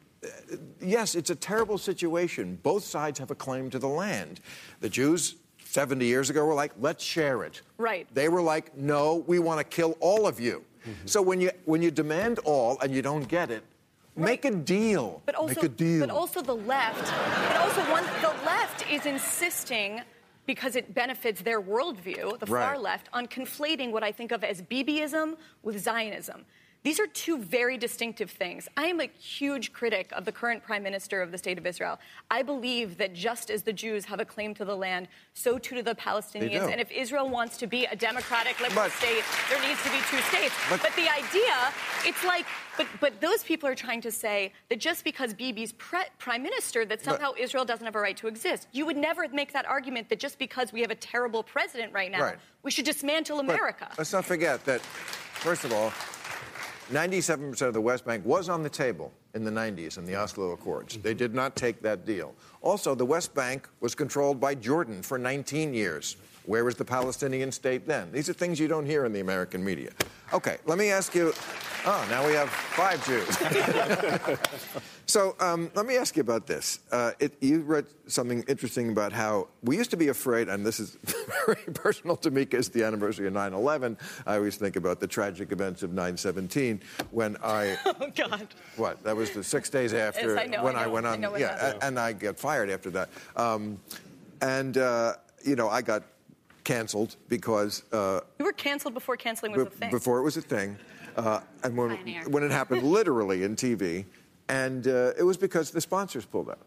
yes, it's a terrible situation. Both sides have a claim to the land. The Jews seventy years ago were like, let's share it. Right. They were like, no, we want to kill all of you. Mm-hmm. So when you when you demand all and you don't get it, right. make a deal. But also, make a deal. But also the left, but also one, the left is insisting, because it benefits their worldview, the right. far left, on conflating what I think of as Bibiism with Zionism. These are two very distinctive things. I am a huge critic of the current prime minister of the State of Israel. I believe that just as the Jews have a claim to the land, so too do the Palestinians. And if Israel wants to be a democratic, liberal but, state, there needs to be two states. But, but the idea, it's like, but, but those people are trying to say that just because Bibi's pre- prime minister, that somehow but, Israel doesn't have a right to exist. You would never make that argument that just because we have a terrible president right now, right. we should dismantle America. But let's not forget that, first of all, ninety-seven percent of the West Bank was on the table in the nineties in the Oslo Accords. They did not take that deal. Also, the West Bank was controlled by Jordan for nineteen years. Where was the Palestinian state then? These are things you don't hear in the American media. Okay, let me ask you... Oh, now we have five Jews. So um, let me ask you about this. Uh, it, you read something interesting about how we used to be afraid, and this is very personal to me because the anniversary of nine eleven, I always think about the tragic events of nine seventeen when I... Oh, God. What? That was the six days after yes, I know, when I, know, I went on... I know yeah, that. and I got fired after that. Um, and, uh, you know, I got canceled because... Uh, you were canceled before canceling was b- a thing. Before it was a thing. Uh, and when, when it happened literally in T V, and uh, it was because the sponsors pulled out.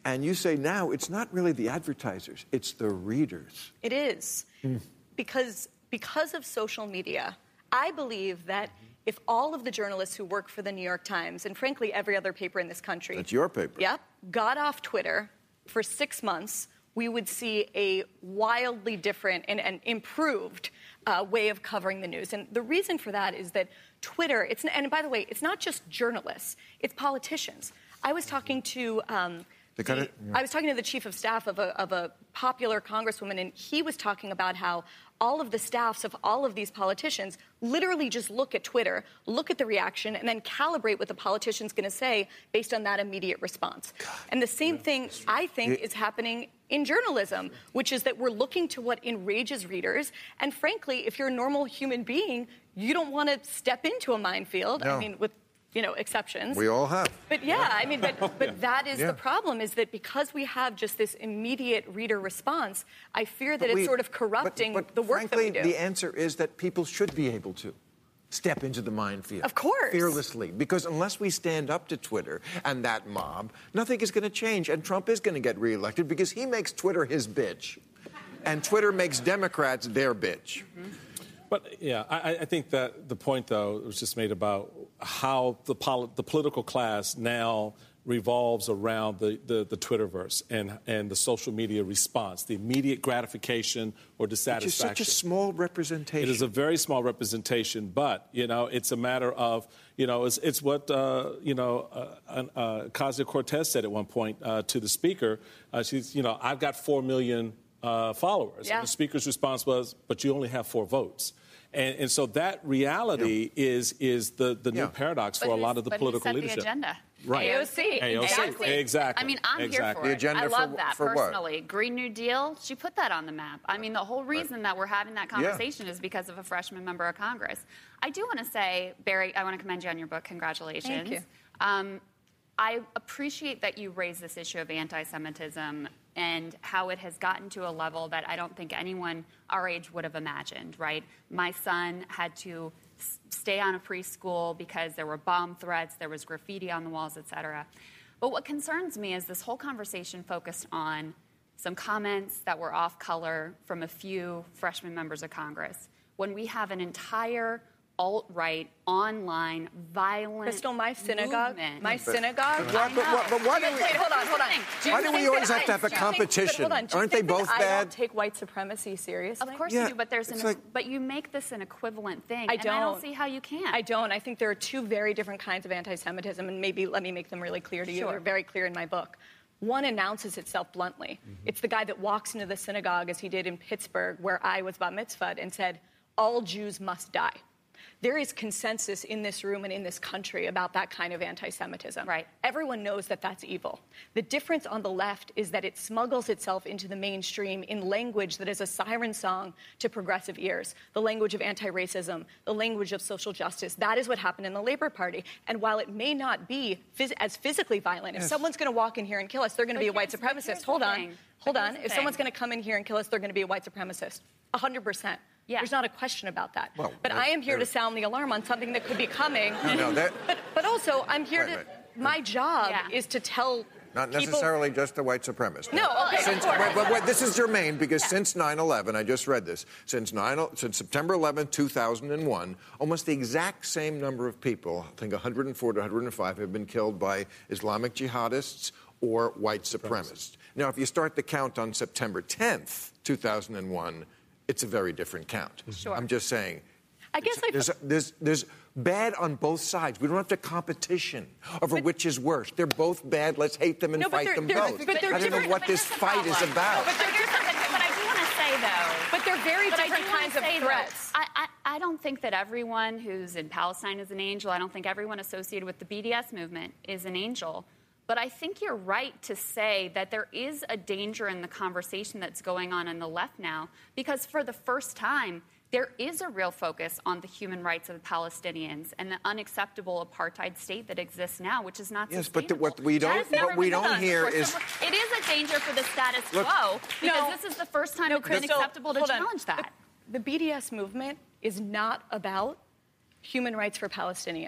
And you say now it's not really the advertisers, it's the readers. It is. Mm. Because, because of social media, I believe that if all of the journalists who work for the New York Times, and frankly every other paper in this country... That's your paper. Yep. Got off Twitter for six months, we would see a wildly different and, and improved uh, way of covering the news. And the reason for that is that Twitter, it's, and by the way, it's not just journalists, it's politicians. I was talking to... Um, The kind of, yeah. I was talking to the chief of staff of a, of a popular congresswoman, and he was talking about how all of the staffs of all of these politicians literally just look at Twitter, look at the reaction, and then calibrate what the politician's going to say based on that immediate response. God. And the same yeah. thing, I think, yeah. is happening in journalism, which is that we're looking to what enrages readers. And frankly, if you're a normal human being, you don't want to step into a minefield. No. I mean, with you know, exceptions. We all have. But yeah, I mean, but, but yeah. that is yeah. the problem, is that because we have just this immediate reader response, I fear that but it's we, sort of corrupting but, but the work frankly, that we do. the answer is that people should be able to step into the minefield. Of course. Fearlessly. Because unless we stand up to Twitter and that mob, nothing is going to change. And Trump is going to get reelected because he makes Twitter his bitch. And Twitter makes Democrats their bitch. Mm-hmm. But, yeah, I, I think that the point, though, was just made about how the, poli- the political class now revolves around the, the, the Twitterverse and, and the social media response, the immediate gratification or dissatisfaction. Which is such a small representation. It is a very small representation, but, you know, it's a matter of, you know, it's, it's what, uh, you know, uh, uh, Ocasio-Cortez said at one point uh, to the speaker. Uh, she's, you know, I've got four million uh, followers. Yeah. And the speaker's response was, but you only have four votes. And, and so that reality yeah. is is the, the yeah. new paradox for but a lot of the but political who set leadership. The agenda? Right. A O C. A O C. Exactly. Exactly. I mean, I'm exactly. here for the it. agenda I love for, that for personally. What? Green New Deal, she put that on the map. I mean, the whole reason right. that we're having that conversation yeah. is because of a freshman member of Congress. I do want to say, Barry, I want to commend you on your book. Congratulations. Thank you. Um, I appreciate that you raised this issue of anti-Semitism and how it has gotten to a level that I don't think anyone our age would have imagined, right? My son had to s- stay on a preschool because there were bomb threats, there was graffiti on the walls, et cetera. But what concerns me is this whole conversation focused on some comments that were off color from a few freshman members of Congress, when we have an entire alt-right, online, violent Crystal, my synagogue, movement. my synagogue. But, but, but, but why do we, Wait, hold on, hold on. Do why do we always have to have a competition? But hold on, Aren't they both I bad? don't take white supremacy seriously. Of course Yeah, you do, but there's an, it's like- but you make this an equivalent thing. I and don't. I don't see how you can. I don't. I think there are two very different kinds of anti-Semitism, and maybe let me make them really clear to you. Sure. They're very clear in my book. One announces itself bluntly. Mm-hmm. It's the guy that walks into the synagogue, as he did in Pittsburgh, where I was bat mitzvahed, and said, all Jews must die. There is consensus in this room and in this country about that kind of anti-Semitism. Right. Everyone knows that that's evil. The difference on the left is that it smuggles itself into the mainstream in language that is a siren song to progressive ears, the language of anti-racism, the language of social justice. That is what happened in the Labor Party. And while it may not be phys- as physically violent, yes. if someone's going to walk in here and kill us, they're going to be a white here's- but supremacist. here's Hold the on. thing. Hold But on. here's the If thing. someone's going to come in here and kill us, they're going to be a white supremacist. one hundred percent. Yeah. There's not a question about that. Well, but there- I am here there- to sound the alarm on something that could be coming. No, no, that- but, but also, I'm here Right, to... right. My job Yeah. is to tell Not people- necessarily just the white supremacist. No, okay, Since, of course. wait, wait, wait, this is germane because Yeah. since nine eleven, I just read this, since, nine, since September eleventh, two thousand one, almost the exact same number of people, I think one hundred four to one hundred five, have been killed by Islamic jihadists or white supremacists. Now, if you start the count on September tenth, two thousand one, it's a very different count. Sure. I'm just saying. I guess I... There's, there's, there's bad on both sides. We don't have to competition over But- which is worse. They're both bad. Let's hate them and No, but fight they're- them they're- both. but they're I don't know different- what but this here's the fight is problem. about. But, here's something, but I do want to say, though... But they're very But I different do wanna kinds of say, though, threats. I, I, I don't think that everyone who's in Palestine is an angel. I don't think everyone associated with the B D S movement is an angel. But I think you're right to say that there is a danger in the conversation that's going on on the left now, because for the first time, there is a real focus on the human rights of the Palestinians and the unacceptable apartheid state that exists now, which is not Yes, sustainable. but the- what we That don't- has never what we been don't done hear before. is- So it is a danger for the status Look- quo, because No. this is the first time No, it's been Crystal, acceptable to hold on. challenge that. The, the B D S movement is not about human rights for Palestinians.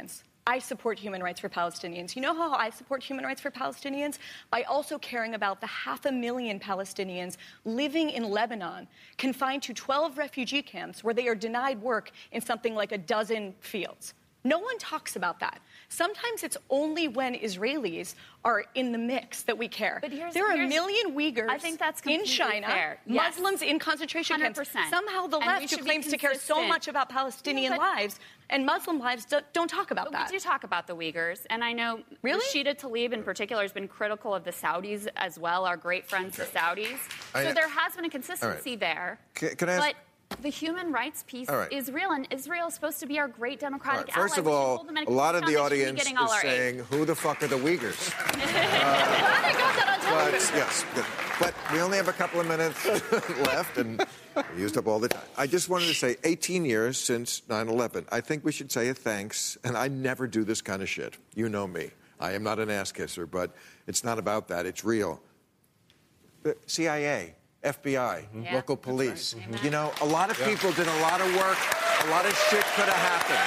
I support human rights for Palestinians. You know how I support human rights for Palestinians? By also caring about the half a million Palestinians living in Lebanon, confined to twelve refugee camps where they are denied work in something like a dozen fields. No one talks about that. Sometimes it's only when Israelis are in the mix that we care. But here's, there are here's, a million Uyghurs I think that's in China, fair. Yes. Muslims in concentration one hundred percent. camps. Somehow the And left, who claims to care so much about Palestinian but, lives and Muslim lives, do, don't talk about but that. We do talk about the Uyghurs, and I know really? Rashida Tlaib in particular has been critical of the Saudis as well, our great friends, the Saudis. I, so there has been a consistency right. there. Can, can I ask? But the human rights piece right. is real, and Israel is supposed to be our great democratic right. First ally. of all, a lot of the audience is saying, who the fuck are the Uyghurs? uh, I got that on television. But, yes, good. But we only have a couple of minutes left, and we used up all the time. I just wanted to say, eighteen years since nine eleven. I think we should say a thanks, and I never do this kind of shit. You know me. I am not an ass kisser, but it's not about that. It's real. The C I A. F B I, yeah. local police. Right. Mm-hmm. You know, a lot of yeah. people did a lot of work. A lot of shit could have happened.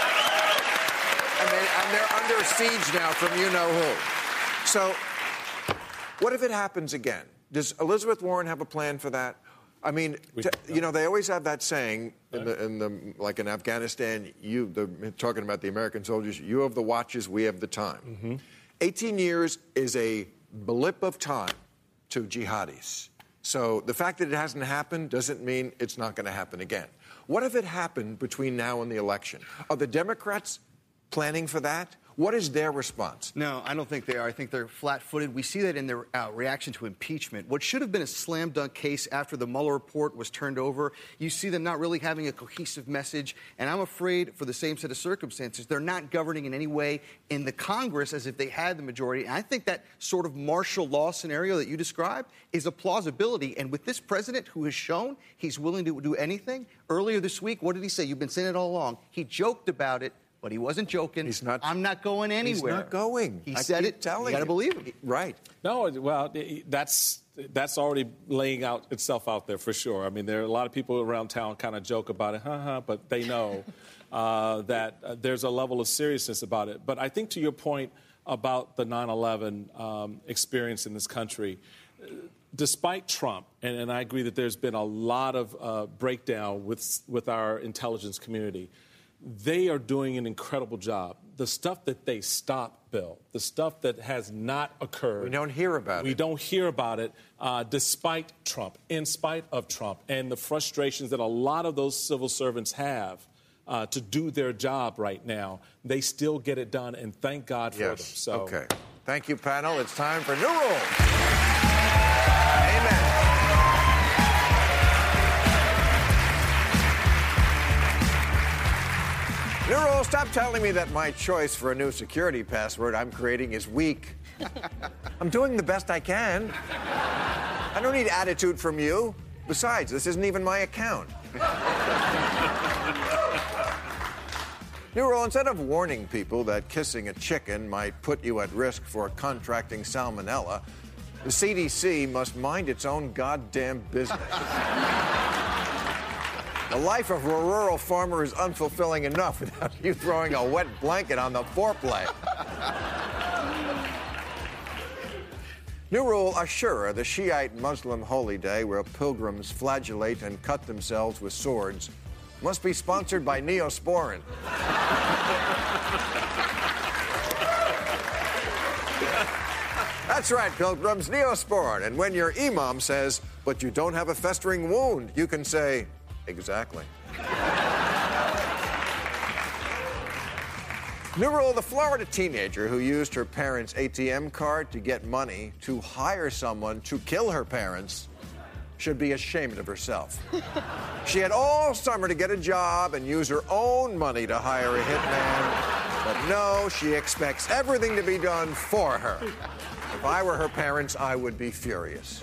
And, they, and they're under siege now from you-know-who. So what if it happens again? Does Elizabeth Warren have a plan for that? I mean, t- you know, they always have that saying, in the, in the, like in Afghanistan, you, the, talking about the American soldiers, you have the watches, we have the time. Mm-hmm. eighteen years is a blip of time to jihadis. So the fact that it hasn't happened doesn't mean it's not going to happen again. What if it happened between now and the election? Are the Democrats planning for that? What is their response? No, I don't think they are. I think they're flat-footed. We see that in their uh, reaction to impeachment. What should have been a slam-dunk case after the Mueller report was turned over, you see them not really having a cohesive message. And I'm afraid, for the same set of circumstances, they're not governing in any way in the Congress as if they had the majority. And I think that sort of martial law scenario that you described is a plausibility. And with this president who has shown he's willing to do anything, earlier this week, what did he say? You've been saying it all along. He joked about it. But he wasn't joking. He's not. I'm not going anywhere. He's not going. He I said keep it. Telling you got to believe him. Right. No, well, that's that's already laying out itself out there for sure. I mean, there are a lot of people around town kind of joke about it, huh, but they know uh, that uh, there's a level of seriousness about it. But I think to your point about the nine eleven um, experience in this country, despite Trump, and, and I agree that there's been a lot of uh, breakdown with with our intelligence community, they are doing an incredible job. The stuff that they stopped, Bill, the stuff that has not occurred. We don't hear about we it. We don't hear about it uh, despite Trump, in spite of Trump, and the frustrations that a lot of those civil servants have uh, to do their job right now. They still get it done, and thank God for yes. them. So. Okay. Thank you, panel. It's time for New Rules. Amen. New Rule, stop telling me that my choice for a new security password I'm creating is weak. I'm doing the best I can. I don't need attitude from you. Besides, this isn't even my account. New Rule, instead of warning people that kissing a chicken might put you at risk for contracting salmonella, the C D C must mind its own goddamn business. The life of a rural farmer is unfulfilling enough without you throwing a wet blanket on the foreplay. New Rule, Ashura, the Shiite Muslim holy day where pilgrims flagellate and cut themselves with swords, must be sponsored by Neosporin. That's right, pilgrims, Neosporin. And when your imam says, but you don't have a festering wound, you can say, exactly. New Rule, the Florida teenager who used her parents' A T M card to get money to hire someone to kill her parents should be ashamed of herself. She had all summer to get a job and use her own money to hire a hitman, but no, she expects everything to be done for her. If I were her parents, I would be furious.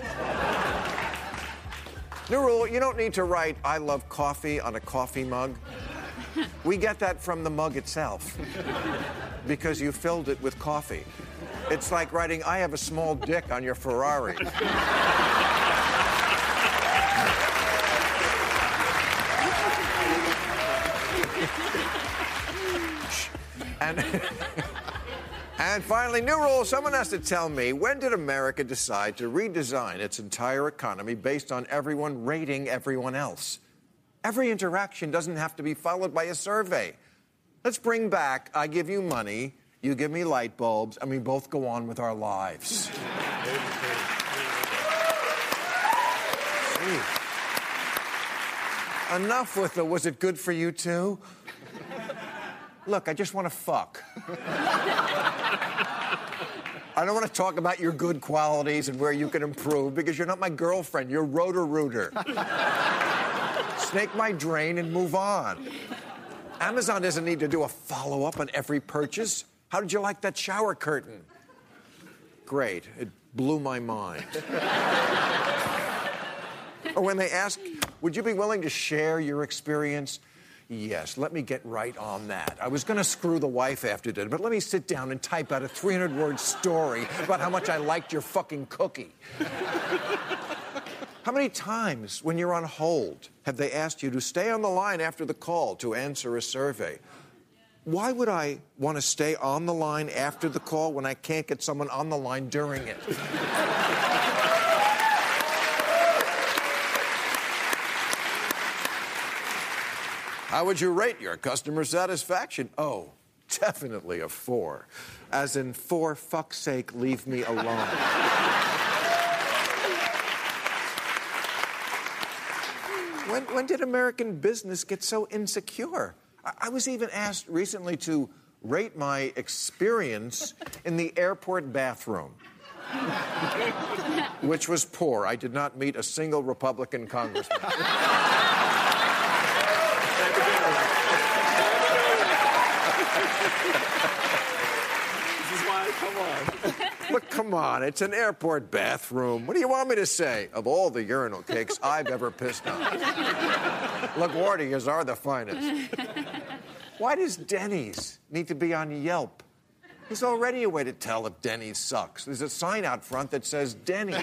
New Rule, you don't need to write, I love coffee on a coffee mug. We get that from the mug itself because you filled it with coffee. It's like writing, I have a small dick on your Ferrari. And, and finally, new rule. Someone has to tell me, when did America decide to redesign its entire economy based on everyone rating everyone else? Every interaction doesn't have to be followed by a survey. Let's bring back, I give you money, you give me light bulbs, and we both go on with our lives. Enough with the, was it good for you too? Look, I just want to fuck. I don't want to talk about your good qualities and where you can improve, because you're not my girlfriend, you're Roto-Rooter. Snake my drain and move on. Amazon doesn't need to do a follow-up on every purchase. How did you like that shower curtain? Great. It blew my mind. Or when they ask, would you be willing to share your experience? Yes, let me get right on that. I was going to screw the wife after dinner, but let me sit down and type out a three hundred word story about how much I liked your fucking cookie. How many times when you're on hold have they asked you to stay on the line after the call to answer a survey? Why would I want to stay on the line after the call when I can't get someone on the line during it? How would you rate your customer satisfaction? Oh, definitely a four. As in, for fuck's sake, leave me alone. When, when did American business get so insecure? I, I was even asked recently to rate my experience in the airport bathroom, which was poor. I did not meet a single Republican congressman. This is why, come on. But come on, it's an airport bathroom. What do you want me to say? Of all the urinal cakes I've ever pissed on, LaGuardia's are the finest. Why does Denny's need to be on Yelp? There's already a way to tell if Denny's sucks. There's a sign out front that says Denny's.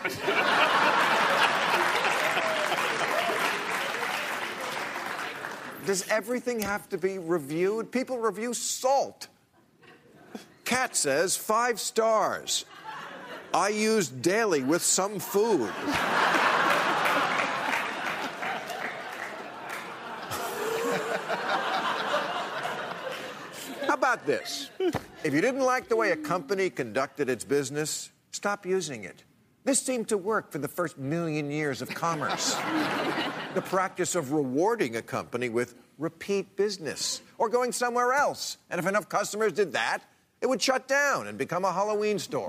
Does everything have to be reviewed? People review salt. Cat says five stars. I use daily with some food. How about this? If you didn't like the way a company conducted its business, stop using it. This seemed to work for the first million years of commerce. The practice of rewarding a company with repeat business or going somewhere else. And if enough customers did that, it would shut down and become a Halloween store.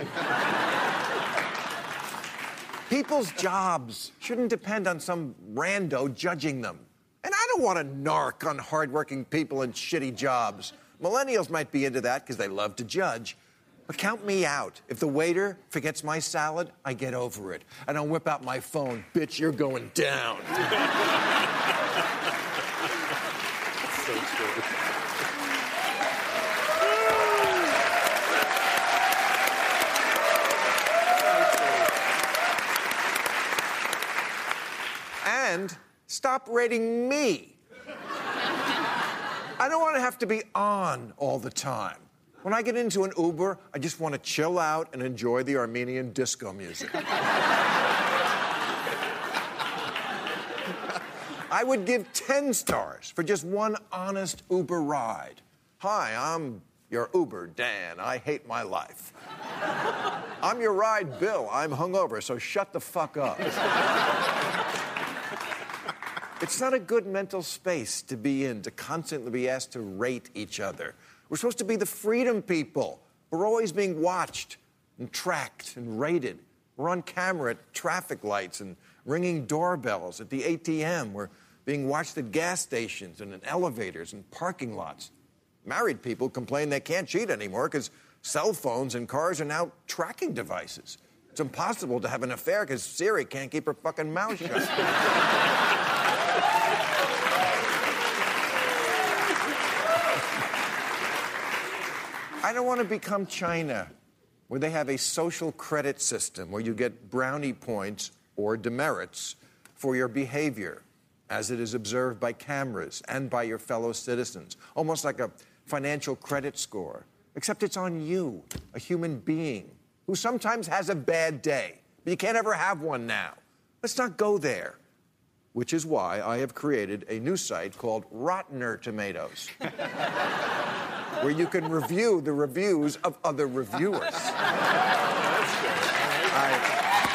People's jobs shouldn't depend on some rando judging them. And I don't want to narc on hardworking people in shitty jobs. Millennials might be into that because they love to judge. But count me out. If the waiter forgets my salad, I get over it. And I'll whip out my phone. Bitch, you're going down. So true. And stop rating me. I don't want to have to be on all the time. When I get into an Uber, I just want to chill out and enjoy the Armenian disco music. I would give ten stars for just one honest Uber ride. Hi, I'm your Uber, Dan. I hate my life. I'm your ride, Bill. I'm hungover, so shut the fuck up. It's not a good mental space to be in, to constantly be asked to rate each other. We're supposed to be the freedom people. We're always being watched and tracked and rated. We're on camera at traffic lights and ringing doorbells at the A T M. We're being watched at gas stations and in elevators and parking lots. Married people complain they can't cheat anymore because cell phones and cars are now tracking devices. It's impossible to have an affair because Siri can't keep her fucking mouth shut. I don't want to become China, where they have a social credit system where you get brownie points or demerits for your behavior, as it is observed by cameras and by your fellow citizens. Almost like a financial credit score, except it's on you, a human being, who sometimes has a bad day, but you can't ever have one now. Let's not go there. Which is why I have created a new site called Rottener Tomatoes, where you can review the reviews of other reviewers. I,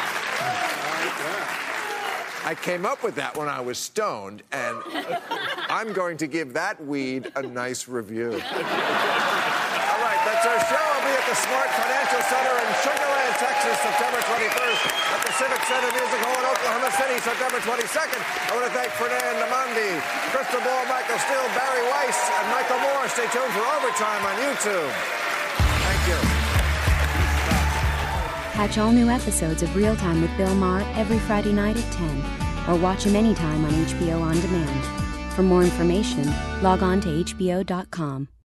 I came up with that when I was stoned, and I'm going to give that weed a nice review. All right, that's our show. I'll be at the Smart Financial Center in Sugar Land, Texas, September twenty-first, at the Civic Center Music Hall in Oklahoma City, September twenty-second. I want to thank Fernand Amandi, Crystal Ball, Michael Steele, Barry Weiss, and Michael Moore. Stay tuned for Overtime on YouTube. Thank you. Catch all new episodes of Real Time with Bill Maher every Friday night at ten, or watch him anytime on H B O On Demand. For more information, log on to H B O dot com.